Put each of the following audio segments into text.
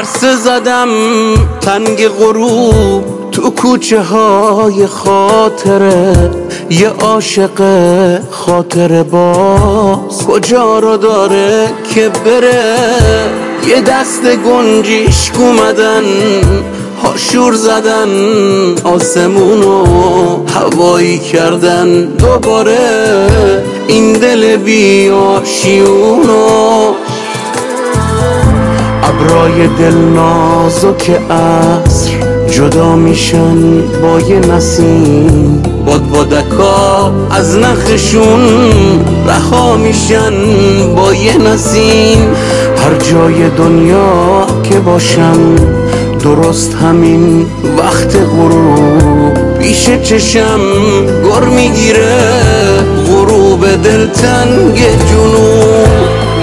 عرصه زدم تنگ غروب تو کوچه های خاطره، یه عاشق خاطره باز کجا را داره که بره. یه دست گنجیشک اومدن هاشور زدن آسمونو هوایی کردن دوباره، این دل بیاشیونو. ابرای دل نازک عصر جدا میشن با یه نسیم، بادبادکا از نخشون رها میشن با یه نسیم. هر جای دنیا که باشم درست همین وقت غروب پیش چشم گر میگیره غروب دلتنگ جنوب.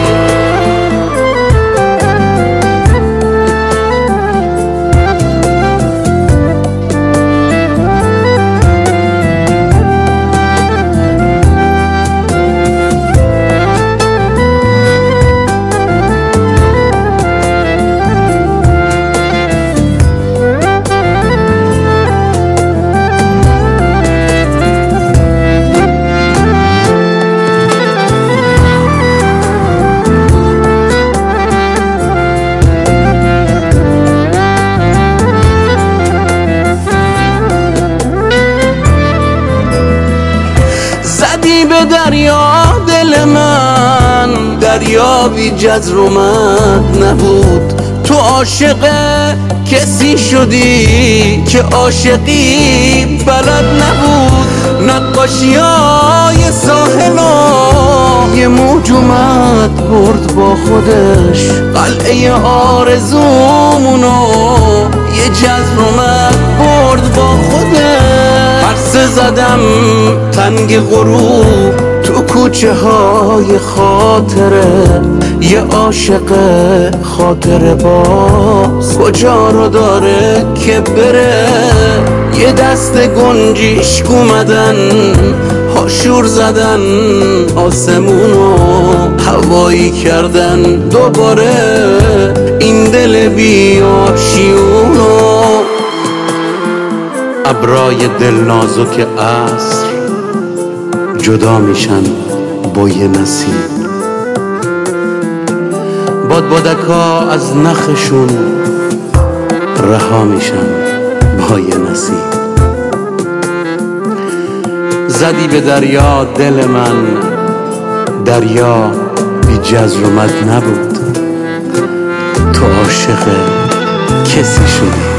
زدی به دریا دل من، دریا بی جزر و مد نبود. تو عاشق کسی شدی که عاشقی بلد نبود. نقاشیای ساحل یه موج اومد برد با خودش، قلعه آرزومونو یه جزر اومد برد با خودش. عرصه زدم تنگ غروب تو کوچه های خاطره، یه عاشق خاطره باز کجا رو داره که بره. یه دست گنجیشک اومدن هاشور زدن آسمونو هوایی کردن دوباره، این دل بیاشیونو. ابرای دل نازک عصر جدا میشن با یه نسیم، بادبادکا از نخشون رها میشن با یه نسیم. زدی به دریا دل من، دریا بی جزر و مد نبود. تو عاشق کسی شدی